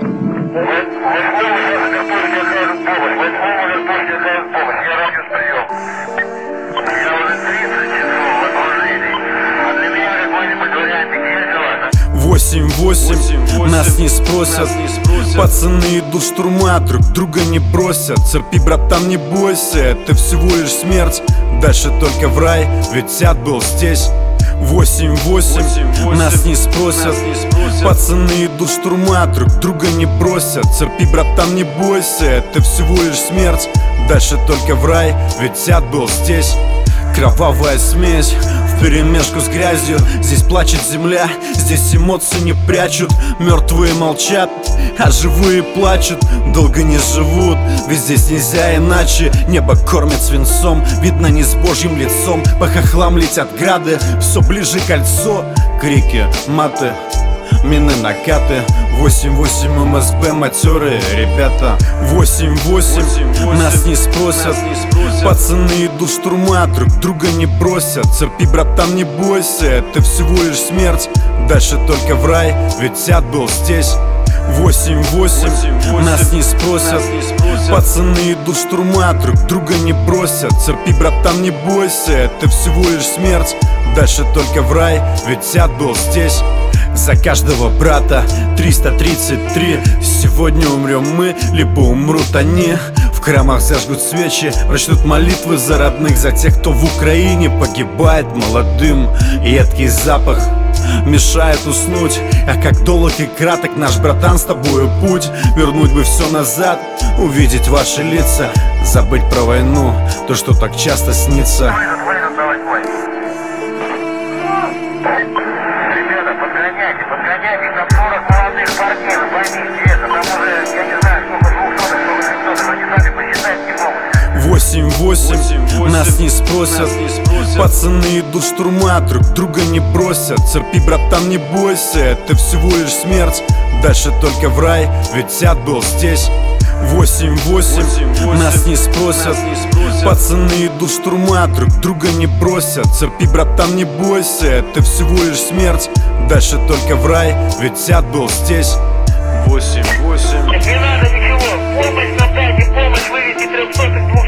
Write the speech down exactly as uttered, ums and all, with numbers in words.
Восемь восемь, нас не спросят. Пацаны идут штурма, друг друга не бросят. Терпи, братан, не бойся, это всего лишь смерть. Дальше только в рай, ведь ад был здесь. Восемь восемь, нас не спросят. Пацаны идут штурма, друг друга не бросят. Терпи, братан, не бойся, это всего лишь смерть. Дальше только в рай, ведь ад был здесь. Кровавая смесь вперемешку с грязью. Здесь плачет земля, здесь эмоции не прячут. Мертвые молчат, а живые плачут. Долго не живут, ведь здесь нельзя иначе. Небо кормит свинцом, видно не с божьим лицом. По хохлам летят грады, все ближе кольцо. Крики, маты, мины, накаты. Восемь восемь эм эс бэ, матерые ребята. Восемь восемь, нас не спросят. Пацаны идут штурма, друг друга не бросят. Терпи, братан, не бойся, это всего лишь смерть. Дальше только в рай, ведь ад был здесь. Восемь восемь, нас не спросят. Пацаны идут штурма, друг друга не бросят. Терпи, братан, не бойся, это всего лишь смерть. Дальше только в рай, ведь ад был здесь. За каждого брата триста тридцать три. Сегодня умрем мы, либо умрут они. В храмах зажгут свечи, прочтут молитвы за родных. За тех, кто в Украине погибает молодым. Едкий запах мешает уснуть. А как долг и краток наш, братан, с тобою путь. Вернуть бы все назад, увидеть ваши лица. Забыть про войну, то, что так часто снится. Подгоняйте, там сорок молодых парней, вы поймите это. Там уже, я не знаю, сколько двухсотых, сколько трехсотых, они сами посчитать не могут. Восемь восемь, нас не спросят. Пацаны идут штурма, друг друга не бросят. Терпи, братан, не бойся, это всего лишь смерть. Дальше только в рай, ведь ад был здесь. Восемь восемь, нас не спросят. Пацаны идут штурма, друг друга не бросят. Терпи, братан, не бойся, это всего лишь смерть. Дальше только в рай, ведь ад был здесь. Восемь восемь. Не надо ничего, помощь нам дайте, помощь, вывести трехсотых, двухсотых.